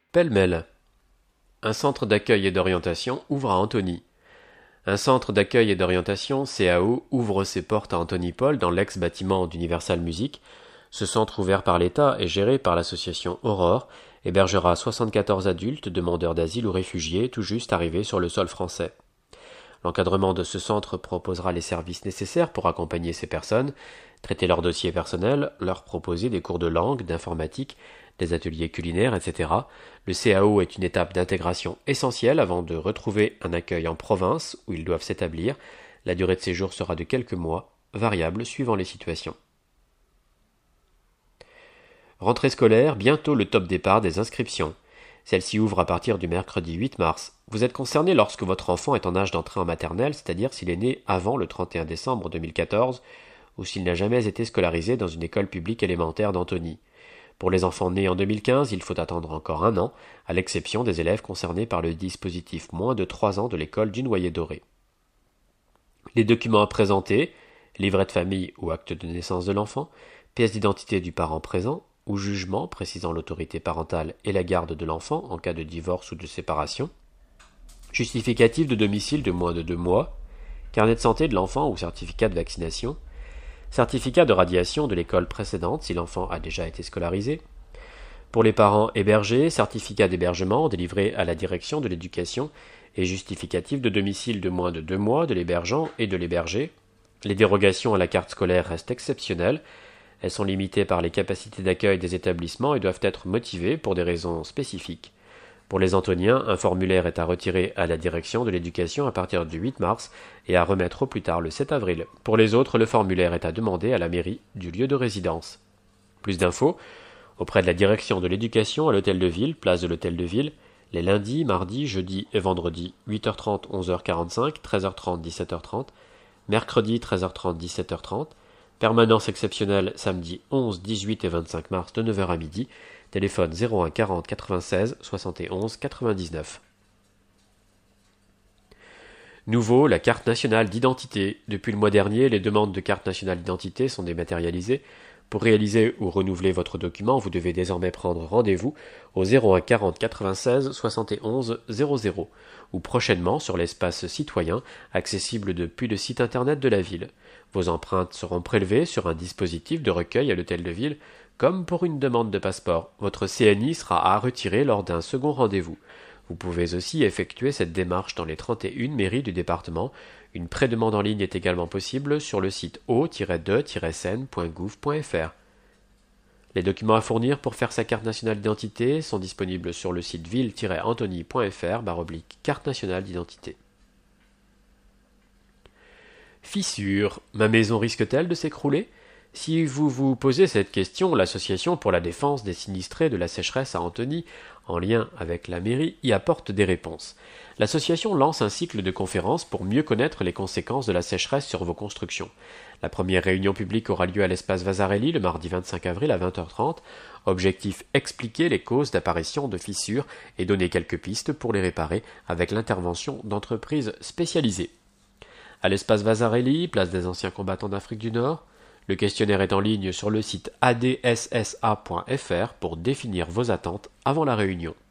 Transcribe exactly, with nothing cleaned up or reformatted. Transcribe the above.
Pêle-mêle. Un centre d'accueil et d'orientation ouvre à Antony. Un centre d'accueil et d'orientation, C A O, ouvre ses portes à Antony-Paul dans l'ex-bâtiment d'Universal Music. Ce centre ouvert par l'État et géré par l'association Aurore hébergera soixante-quatorze adultes, demandeurs d'asile ou réfugiés tout juste arrivés sur le sol français. L'encadrement de ce centre proposera les services nécessaires pour accompagner ces personnes, traiter leurs dossiers personnels, leur proposer des cours de langue, d'informatique, des ateliers culinaires, et cetera. Le C A O est une étape d'intégration essentielle avant de retrouver un accueil en province où ils doivent s'établir. La durée de séjour sera de quelques mois, variable suivant les situations. Rentrée scolaire, bientôt le top départ des inscriptions. Celle-ci ouvre à partir du mercredi huit mars. Vous êtes concerné lorsque votre enfant est en âge d'entrer en maternelle, c'est-à-dire s'il est né avant le trente et un décembre deux mille quatorze ou s'il n'a jamais été scolarisé dans une école publique élémentaire d'Antony. Pour les enfants nés en deux mille quinze, il faut attendre encore un an, à l'exception des élèves concernés par le dispositif moins de trois ans de l'école du Noyer-Doré. Les documents à présenter, livret de famille ou acte de naissance de l'enfant, pièce d'identité du parent présent, ou jugement précisant l'autorité parentale et la garde de l'enfant en cas de divorce ou de séparation, justificatif de domicile de moins de deux mois, carnet de santé de l'enfant ou certificat de vaccination, certificat de radiation de l'école précédente si l'enfant a déjà été scolarisé. Pour les parents hébergés, certificat d'hébergement délivré à la direction de l'éducation et justificatif de domicile de moins de deux mois de l'hébergeant et de l'hébergé. Les dérogations à la carte scolaire restent exceptionnelles. Elles sont limitées par les capacités d'accueil des établissements et doivent être motivées pour des raisons spécifiques. Pour les Antoniens, un formulaire est à retirer à la direction de l'éducation à partir du huit mars et à remettre au plus tard le sept avril. Pour les autres, le formulaire est à demander à la mairie du lieu de résidence. Plus d'infos auprès de la direction de l'éducation à l'hôtel de ville, place de l'hôtel de ville, les lundis, mardis, jeudis et vendredis, huit heures trente, onze heures quarante-cinq, treize heures trente, dix-sept heures trente, mercredi, treize heures trente, dix-sept heures trente, permanence exceptionnelle samedi onze, dix-huit et vingt-cinq mars de neuf heures à midi, téléphone zéro un quarante quatre-vingt-seize soixante et onze quatre-vingt-dix-neuf. Nouveau, la carte nationale d'identité. Depuis le mois dernier, les demandes de carte nationale d'identité sont dématérialisées. Pour réaliser ou renouveler votre document, vous devez désormais prendre rendez-vous au zéro un quarante quatre-vingt-seize soixante et onze zéro zéro ou prochainement sur l'espace citoyen accessible depuis le site internet de la ville. Vos empreintes seront prélevées sur un dispositif de recueil à l'hôtel de ville, comme pour une demande de passeport. Votre C N I sera à retirer lors d'un second rendez-vous. Vous pouvez aussi effectuer cette démarche dans les trente et une mairies du département. Une prédemande en ligne est également possible sur le site o tiret deux tiret s e n point gouv point f r. Les documents à fournir pour faire sa carte nationale d'identité sont disponibles sur le site ville tiret antony point f r barre oblique carte nationale d'identité. Fissure. Ma maison risque-t-elle de s'écrouler ? Si vous vous posez cette question, l'Association pour la défense des sinistrés de la sécheresse à Antony, en lien avec la mairie, y apporte des réponses. L'association lance un cycle de conférences pour mieux connaître les conséquences de la sécheresse sur vos constructions. La première réunion publique aura lieu à l'espace Vasarely le mardi vingt-cinq avril à vingt heures trente. Objectif: expliquer les causes d'apparition de fissures et donner quelques pistes pour les réparer avec l'intervention d'entreprises spécialisées. À l'espace Vasarely, place des anciens combattants d'Afrique du Nord, le questionnaire est en ligne sur le site a d s s a point f r pour définir vos attentes avant la réunion.